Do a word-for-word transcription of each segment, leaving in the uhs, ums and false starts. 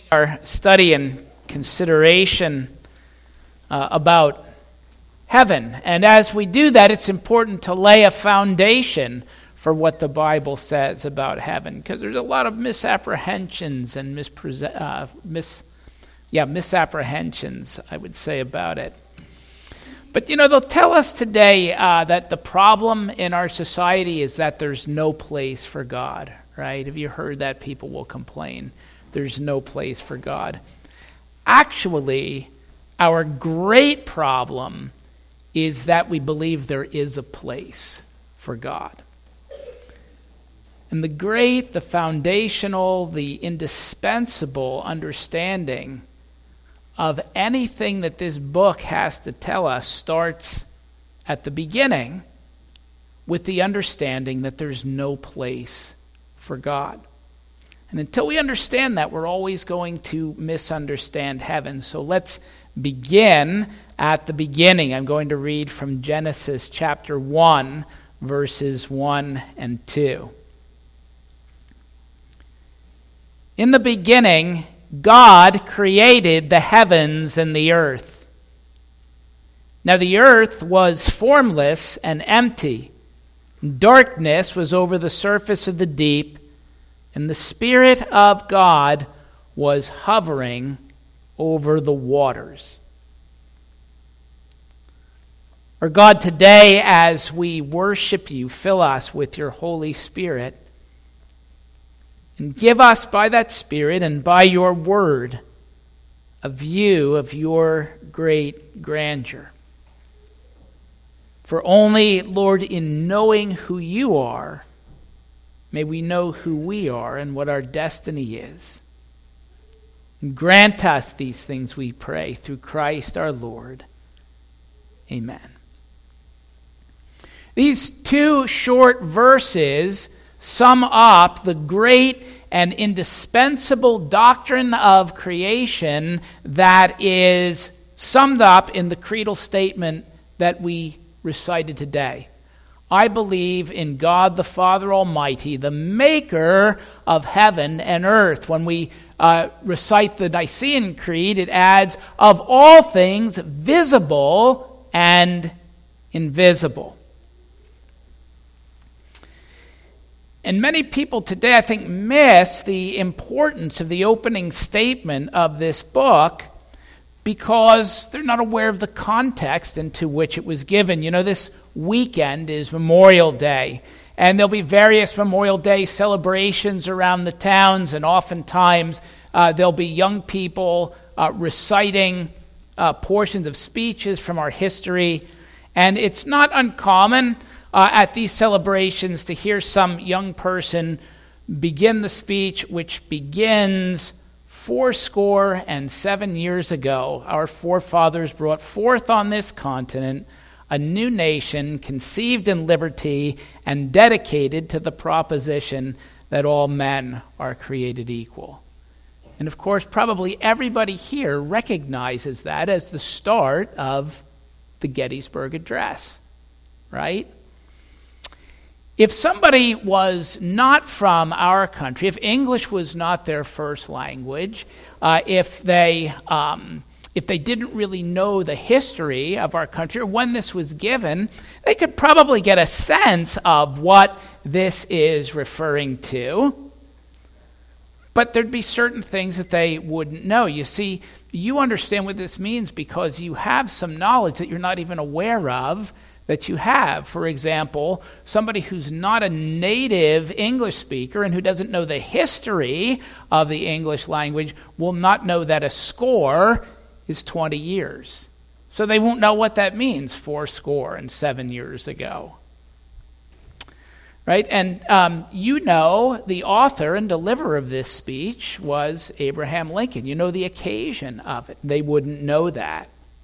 Our study and consideration uh, about heaven. And as we do that, it's important to lay a foundation for what the Bible says about heaven, because there's a lot of misapprehensions and mispre- uh, mis, yeah, misapprehensions, I would say, about it. But, you know, they'll tell us today uh, that the problem in our society is that there's no place for God, right? Have you heard that? People will complain. There's no place for God. Actually, our great problem is that we believe there is a place for God. And the great, the foundational, the indispensable understanding of anything that this book has to tell us starts at the beginning with the understanding that there's no place for God. And until we understand that, we're always going to misunderstand heaven. So let's begin at the beginning. I'm going to read from Genesis chapter one, verses one and two. In the beginning, God created the heavens and the earth. Now the earth was formless and empty. Darkness was over the surface of the deep, and the Spirit of God was hovering over the waters. Our God, today as we worship you, fill us with your Holy Spirit, and give us by that Spirit and by your word a view of your great grandeur. For only, Lord, in knowing who you are, may we know who we are and what our destiny is. Grant us these things, we pray, through Christ our Lord. Amen. These two short verses sum up the great and indispensable doctrine of creation that is summed up in the creedal statement that we recited today. I believe in God the Father Almighty, the maker of heaven and earth. When we uh, recite the Nicene Creed, it adds, of all things visible and invisible. And many people today, I think, miss the importance of the opening statement of this book because they're not aware of the context into which it was given. You know, this weekend is Memorial Day, and there'll be various Memorial Day celebrations around the towns, and oftentimes uh, there'll be young people uh, reciting uh, portions of speeches from our history. And it's not uncommon uh, at these celebrations to hear some young person begin the speech, which begins, fourscore and seven years ago, our forefathers brought forth on this continent a new nation conceived in liberty and dedicated to the proposition that all men are created equal. And of course, probably everybody here recognizes that as the start of the Gettysburg Address, right? If somebody was not from our country, if English was not their first language, uh, if they um, if they didn't really know the history of our country or when this was given, they could probably get a sense of what this is referring to. But there'd be certain things that they wouldn't know. You see, you understand what this means because you have some knowledge that you're not even aware of that you have. For example, somebody who's not a native English speaker and who doesn't know the history of the English language will not know that a score is twenty years. So they won't know what that means, four score and seven years ago. Right? And um, you know the author and deliverer of this speech was Abraham Lincoln. You know the occasion of it. They wouldn't know that.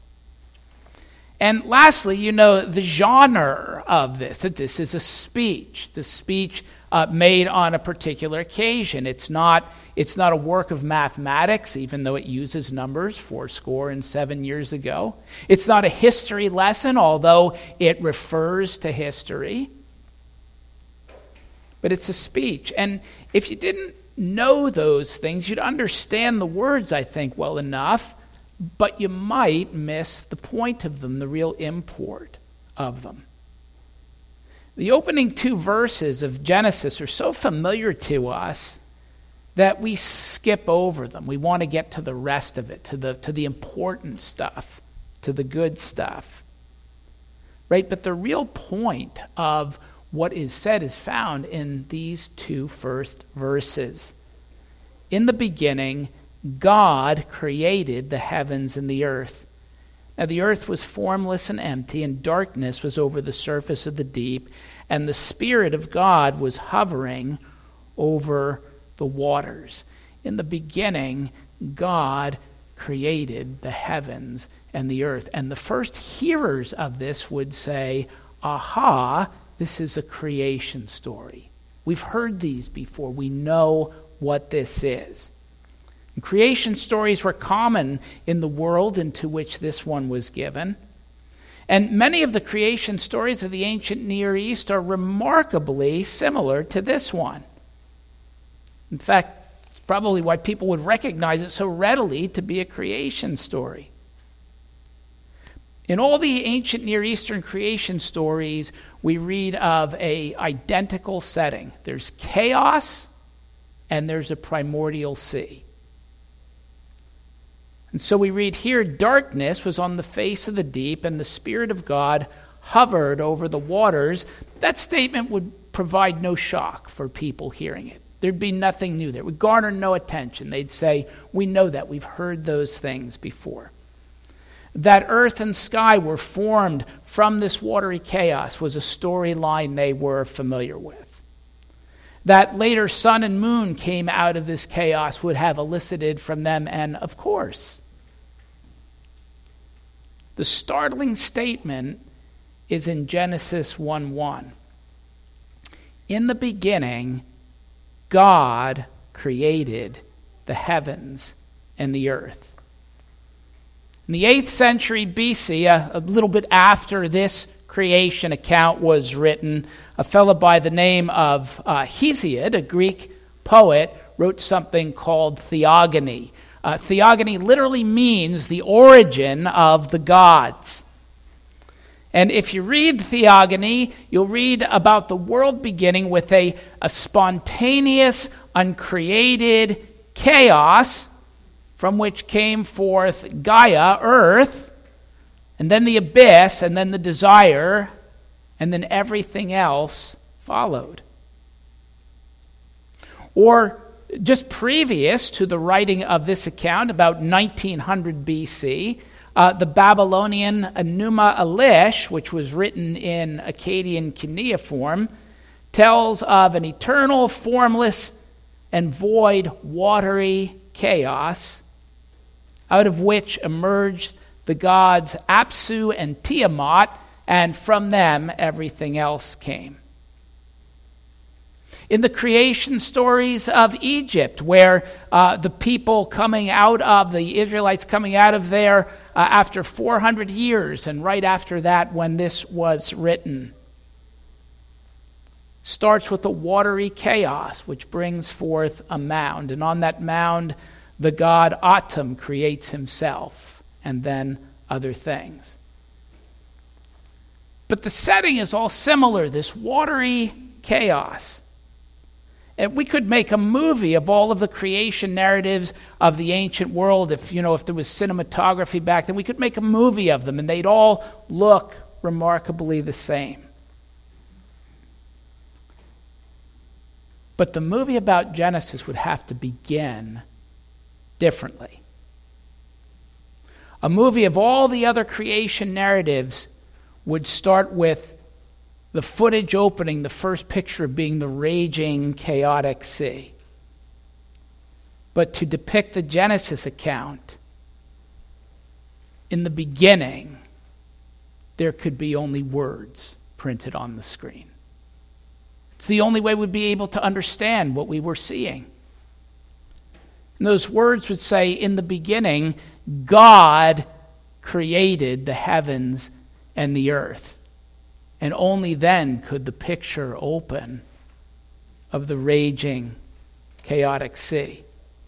And lastly, you know the genre of this, that this is a speech, the speech uh, made on a particular occasion. It's not, it's not a work of mathematics, even though it uses numbers, four score and seven years ago. It's not a history lesson, although it refers to history. But it's a speech. And if you didn't know those things. You'd understand the words, I think, well enough, but you might miss the point of them, the real import of them. The opening two verses of Genesis are so familiar to us that we skip over them. We want to get to the rest of it, to the, to the important stuff, to the good stuff. Right? But the real point of what is said is found in these two first verses. In the beginning, God created the heavens and the earth. Now the earth was formless and empty, and darkness was over the surface of the deep, and the Spirit of God was hovering over the waters. In the beginning, God created the heavens and the earth. And the first hearers of this would say, aha, this is a creation story. We've heard these before. We know what this is. And creation stories were common in the world into which this one was given. And many of the creation stories of the ancient Near East are remarkably similar to this one. In fact, it's probably why people would recognize it so readily to be a creation story. In all the ancient Near Eastern creation stories, we read of an identical setting. There's chaos, and there's a primordial sea. And so we read here, darkness was on the face of the deep, and the Spirit of God hovered over the waters. That statement would provide no shock for people hearing it. There'd be nothing new there. It would garner no attention. They'd say, we know that. We've heard those things before. That earth and sky were formed from this watery chaos was a storyline they were familiar with. That later sun and moon came out of this chaos would have elicited from them, and of course. The startling statement is in Genesis one one. In the beginning, God created the heavens and the earth. In the eighth century B C, a, a little bit after this creation account was written, a fellow by the name of uh, Hesiod, a Greek poet, wrote something called Theogony. Uh, theogony literally means the origin of the gods. And if you read Theogony, you'll read about the world beginning with a, a spontaneous, uncreated chaos from which came forth Gaia, earth, and then the abyss, and then the desire, and then everything else followed. Or just previous to the writing of this account, about nineteen hundred B C, uh, the Babylonian Enuma Elish, which was written in Akkadian cuneiform, tells of an eternal, formless, and void, watery chaos, out of which emerged the gods Apsu and Tiamat, and from them everything else came. In the creation stories of Egypt, where uh, the people coming out of, the Israelites coming out of there uh, after four hundred years, and right after that when this was written, starts with a watery chaos which brings forth a mound. And on that mound, the god Atum creates himself, and then other things. But the setting is all similar, this watery chaos. And we could make a movie of all of the creation narratives of the ancient world. If, you know, if there was cinematography back then, we could make a movie of them, and they'd all look remarkably the same. But the movie about Genesis would have to begin differently. A movie of all the other creation narratives would start with the footage opening, the first picture being the raging, chaotic sea. But to depict the Genesis account, in the beginning, there could be only words printed on the screen. It's the only way we'd be able to understand what we were seeing. And those words would say, in the beginning, God created the heavens and the earth. And only then could the picture open of the raging, chaotic sea.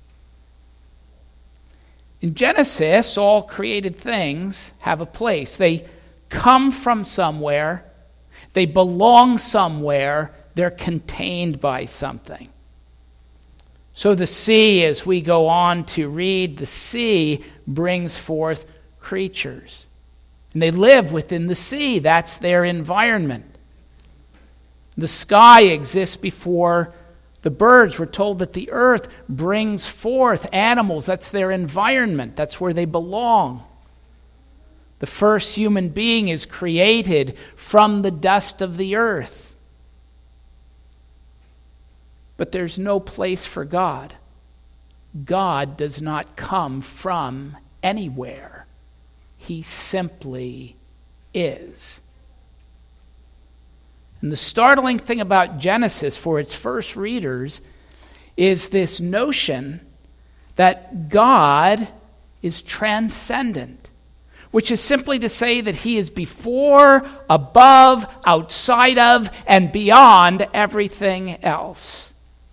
In Genesis, all created things have a place. They come from somewhere. They belong somewhere. They're contained by something. So the sea, as we go on to read, the sea brings forth creatures. And they live within the sea. That's their environment. The sky exists before the birds. We're told that the earth brings forth animals. That's their environment. That's where they belong. The first human being is created from the dust of the earth. But there's no place for God. God does not come from anywhere. He simply is. And the startling thing about Genesis for its first readers is this notion that God is transcendent, which is simply to say that he is before, above, outside of, and beyond everything else.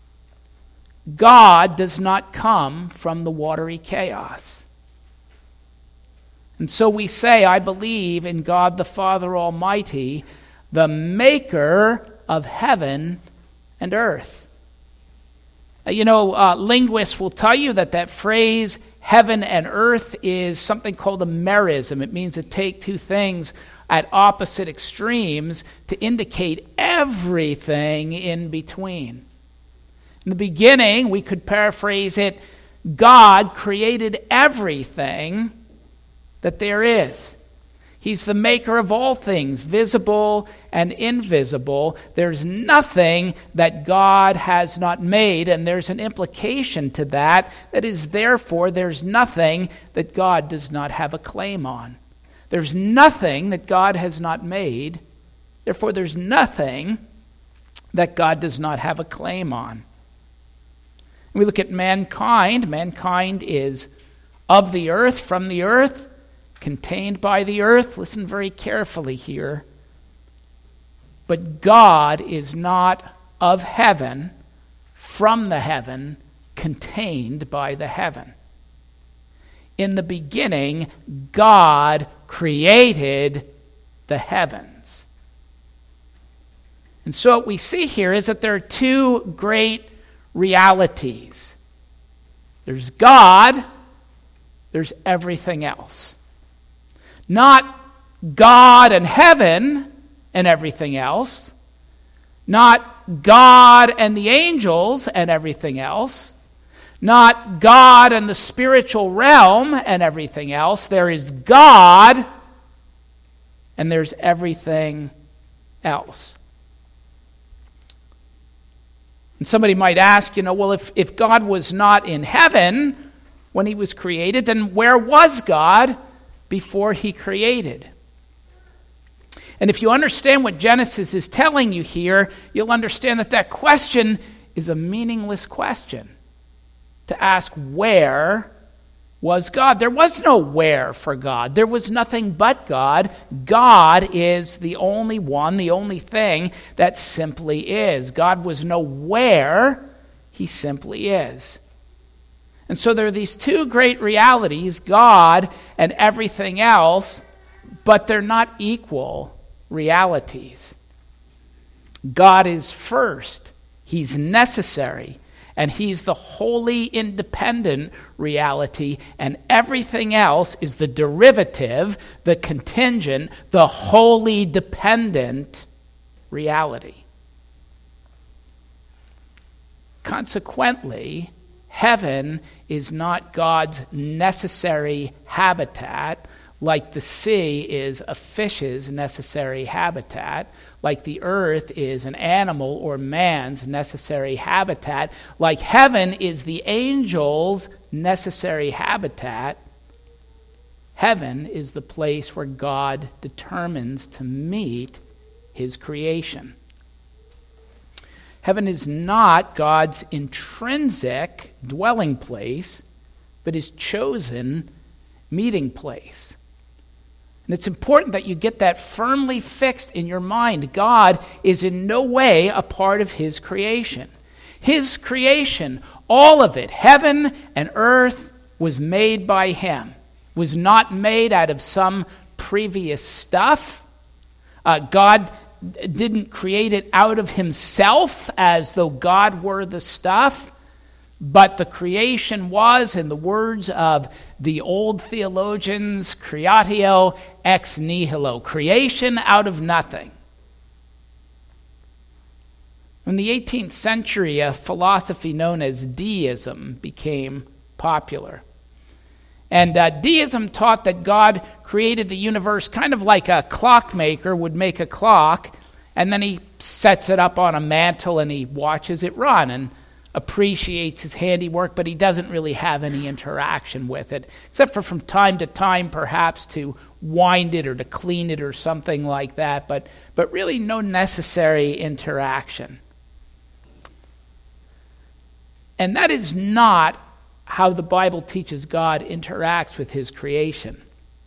God does not come from the watery chaos. And so we say, I believe in God the Father Almighty, the maker of heaven and earth. Uh, you know, uh, linguists will tell you that that phrase, heaven and earth, is something called a merism. It means to take two things at opposite extremes to indicate everything in between. In the beginning, we could paraphrase it, God created everything that there is. He's the maker of all things, visible and invisible. There's nothing that God has not made, and there's an implication to that. That is, therefore, there's nothing that God does not have a claim on. There's nothing that God has not made. Therefore, there's nothing that God does not have a claim on. And we look at mankind. Mankind is of the earth, from the earth, contained by the earth. Listen very carefully here. But God is not of heaven, from the heaven, contained by the heaven. In the beginning, God created the heavens. And so what we see here is that there are two great realities. There's God, there's everything else. Not God and heaven and everything else. Not God and the angels and everything else. Not God and the spiritual realm and everything else. There is God and there's everything else. And somebody might ask, you know, well, if, if God was not in heaven when he was created, then where was God before he created? And if you understand what Genesis is telling you here, you'll understand that that question is a meaningless question. To ask where was God. There was no where for God. There was nothing but God. God is the only one, the only thing that simply is. God was nowhere. He simply is. And so there are these two great realities, God and everything else, but they're not equal realities. God is first. He's necessary. And he's the wholly independent reality, and everything else is the derivative, the contingent, the wholly dependent reality. Consequently, heaven is not God's necessary habitat, like the sea is a fish's necessary habitat, like the earth is an animal or man's necessary habitat, like heaven is the angel's necessary habitat. Heaven is the place where God determines to meet his creation. Heaven is not God's intrinsic dwelling place, but his chosen meeting place. And it's important that you get that firmly fixed in your mind. God is in no way a part of his creation. His creation, all of it, heaven and earth, was made by him, was not made out of some previous stuff. Uh, God didn't create it out of himself as though God were the stuff, but the creation was, in the words of the old theologians, creatio ex nihilo, creation out of nothing. In the eighteenth century, a philosophy known as deism became popular. And uh, deism taught that God created the universe kind of like a clockmaker would make a clock, and then he sets it up on a mantle and he watches it run and appreciates his handiwork, but he doesn't really have any interaction with it, except for from time to time perhaps to wind it or to clean it or something like that, but, but really no necessary interaction. And that is not how the Bible teaches God interacts with his creation.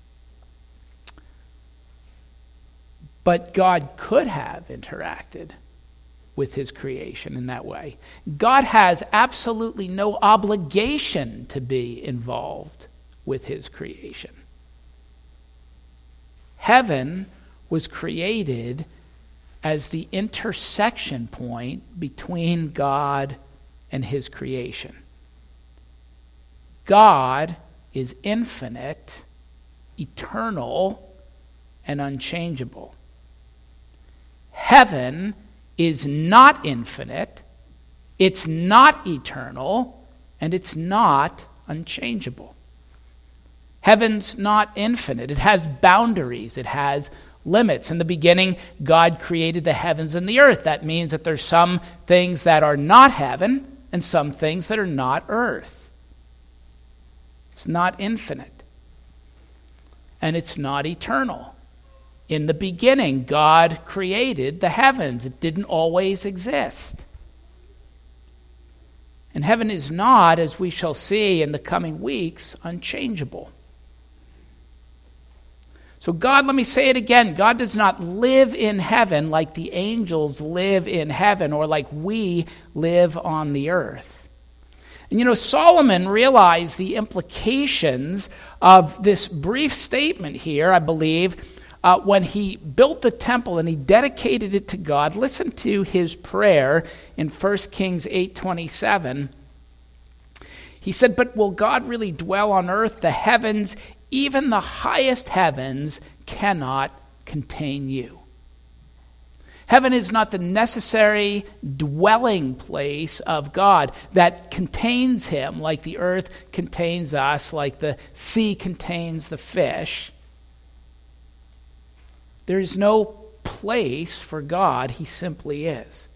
But God could have interacted with his creation in that way. God has absolutely no obligation to be involved with his creation. Heaven was created as the intersection point between God and his creation. God is infinite, eternal, and unchangeable. Heaven is not infinite, it's not eternal, and it's not unchangeable. Heaven's not infinite. It has boundaries. It has limits. In the beginning, God created the heavens and the earth. That means that there's some things that are not heaven and some things that are not earth. It's not infinite. And it's not eternal. In the beginning, God created the heavens. It didn't always exist. And heaven is not, as we shall see in the coming weeks, unchangeable. So God, let me say it again, God does not live in heaven like the angels live in heaven or like we live on the earth. And you know, Solomon realized the implications of this brief statement here, I believe, uh, when he built the temple and he dedicated it to God. Listen to his prayer in First Kings eight twenty-seven. He said, "But will God really dwell on earth? The heavens, even the highest heavens, cannot contain you." Heaven is not the necessary dwelling place of God that contains him like the earth contains us, like the sea contains the fish. There is no place for God. He simply is.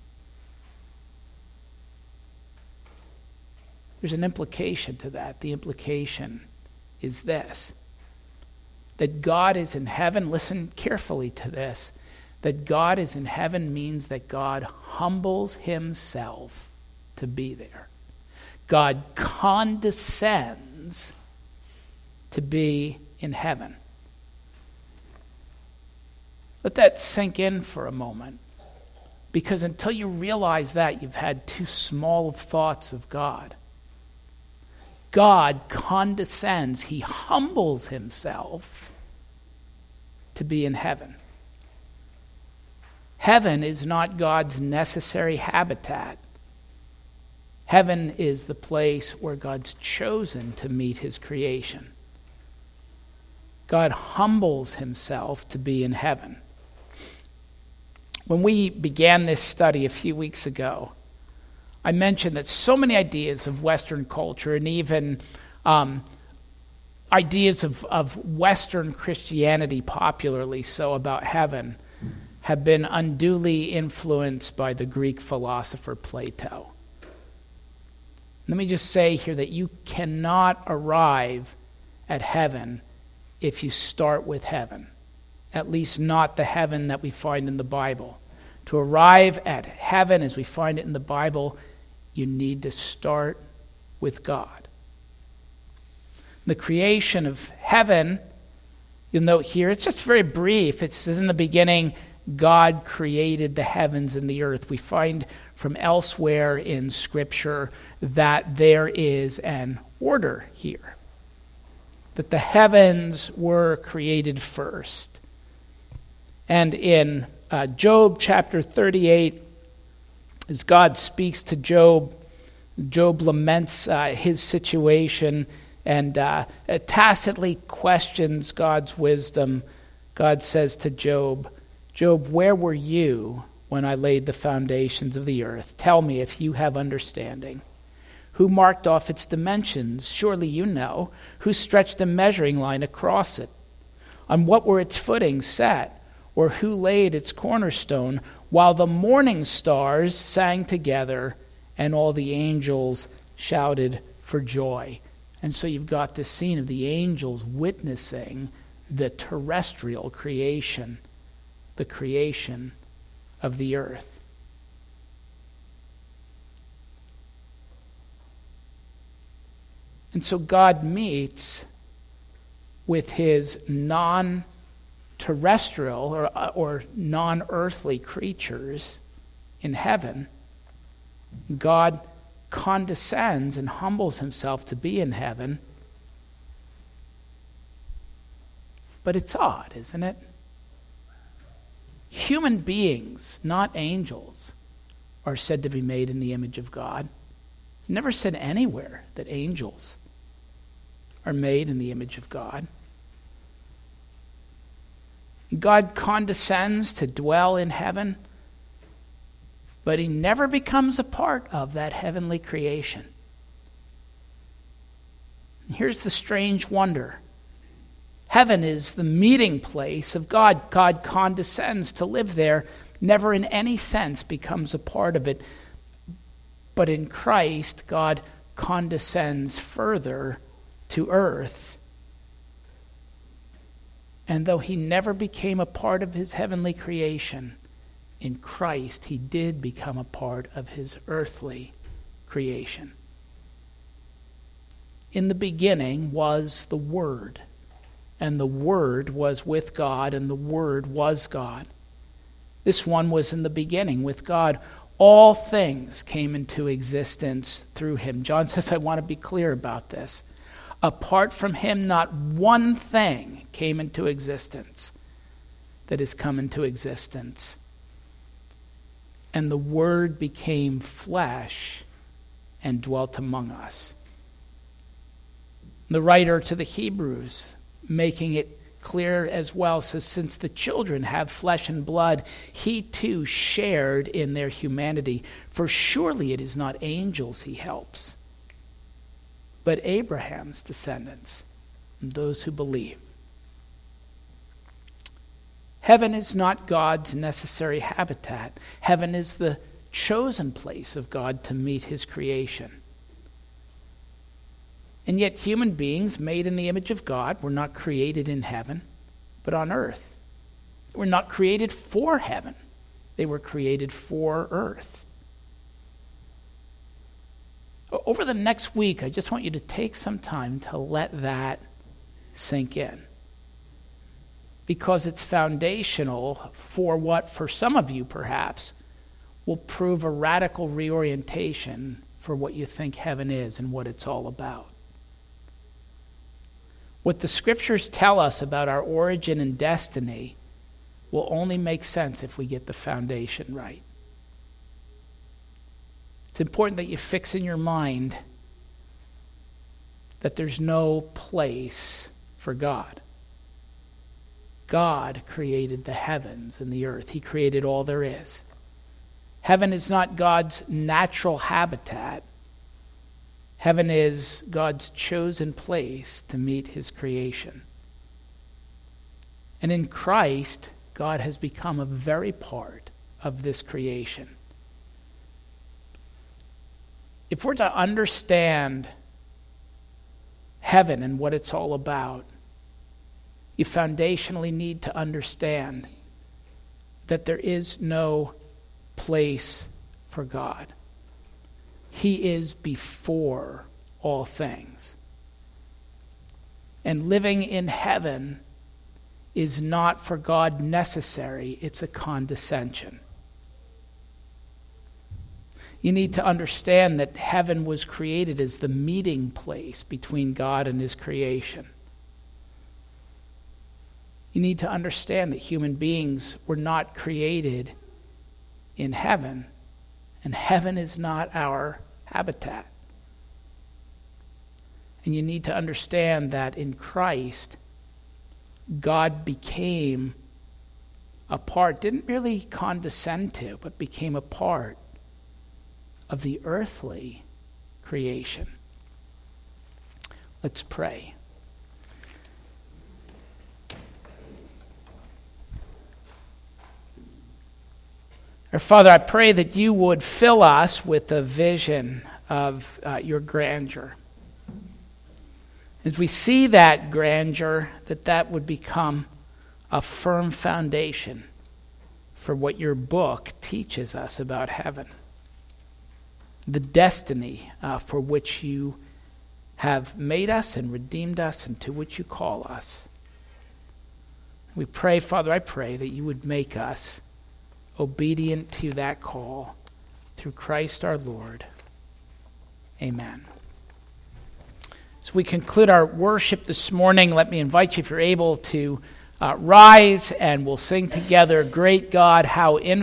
There's an implication to that. The implication is this: that God is in heaven. Listen carefully to this. That God is in heaven means that God humbles himself to be there. God condescends to be in heaven. Let that sink in for a moment, because until you realize that, you've had too small of thoughts of God. God condescends, he humbles himself to be in heaven. Heaven is not God's necessary habitat. Heaven is the place where God's chosen to meet his creation. God humbles himself to be in heaven. When we began this study a few weeks ago, I mentioned that so many ideas of Western culture and even um, ideas of, of Western Christianity, popularly so, about heaven, have been unduly influenced by the Greek philosopher Plato. Let me just say here that you cannot arrive at heaven if you start with heaven, at least not the heaven that we find in the Bible. To arrive at heaven as we find it in the Bible, you need to start with God. The creation of heaven, you'll note here, it's just very brief. It says in the beginning, God created the heavens and the earth. We find from elsewhere in Scripture that there is an order here, that the heavens were created first. And in uh, Job chapter thirty-eight, as God speaks to Job, Job laments uh, his situation and uh, tacitly questions God's wisdom. God says to Job, Job, where were you when I laid the foundations of the earth? Tell me if you have understanding. Who marked off its dimensions? Surely you know. Who stretched a measuring line across it? On what were its footings set? Or who laid its cornerstone? While the morning stars sang together and all the angels shouted for joy. And so you've got this scene of the angels witnessing the terrestrial creation, the creation of the earth. And so God meets with his non-terrestrial or, or non-earthly creatures in heaven. God condescends and humbles himself to be in heaven. But it's odd, isn't it? Human beings, not angels, are said to be made in the image of God. It's never said anywhere that angels are made in the image of God. God condescends to dwell in heaven, but he never becomes a part of that heavenly creation. And here's the strange wonder. Heaven is the meeting place of God. God condescends to live there, never in any sense becomes a part of it. But in Christ, God condescends further to earth. And though he never became a part of his heavenly creation, in Christ he did become a part of his earthly creation. In the beginning was the Word, and the Word was with God, and the Word was God. This one was in the beginning with God. All things came into existence through him. John says, I want to be clear about this. Apart from him, not one thing came into existence that has come into existence. And the Word became flesh and dwelt among us. The writer to the Hebrews, making it clear as well, says, since the children have flesh and blood, he too shared in their humanity. For surely it is not angels he helps, but Abraham's descendants, and those who believe. Heaven is not God's necessary habitat. Heaven is the chosen place of God to meet his creation. And yet human beings made in the image of God were not created in heaven, but on earth. They were not created for heaven. They were created for earth. Over the next week, I just want you to take some time to let that sink in. Because it's foundational for what, for some of you perhaps, will prove a radical reorientation for what you think heaven is and what it's all about. What the Scriptures tell us about our origin and destiny will only make sense if we get the foundation right. It's important that you fix in your mind that there's no place for God. God created the heavens and the earth. He created all there is. Heaven is not God's natural habitat. Heaven is God's chosen place to meet his creation. And in Christ, God has become a very part of this creation. If we're to understand heaven and what it's all about, you foundationally need to understand that there is no place for God. He is before all things. And living in heaven is not for God necessary, it's a condescension. You need to understand that heaven was created as the meeting place between God and his creation. You need to understand that human beings were not created in heaven, and heaven is not our habitat. And you need to understand that in Christ, God became a part, didn't merely condescend to, but became a part of the earthly creation. Let's pray. Our Father, I pray that you would fill us with a vision of uh, your grandeur. As we see that grandeur, that that would become a firm foundation for what your book teaches us about heaven. The destiny uh, for which you have made us and redeemed us and to which you call us. We pray, Father, I pray that you would make us obedient to that call through Christ our Lord. Amen. As we conclude our worship this morning, let me invite you, if you're able, to uh, rise, and we'll sing together, Great God, How Infinite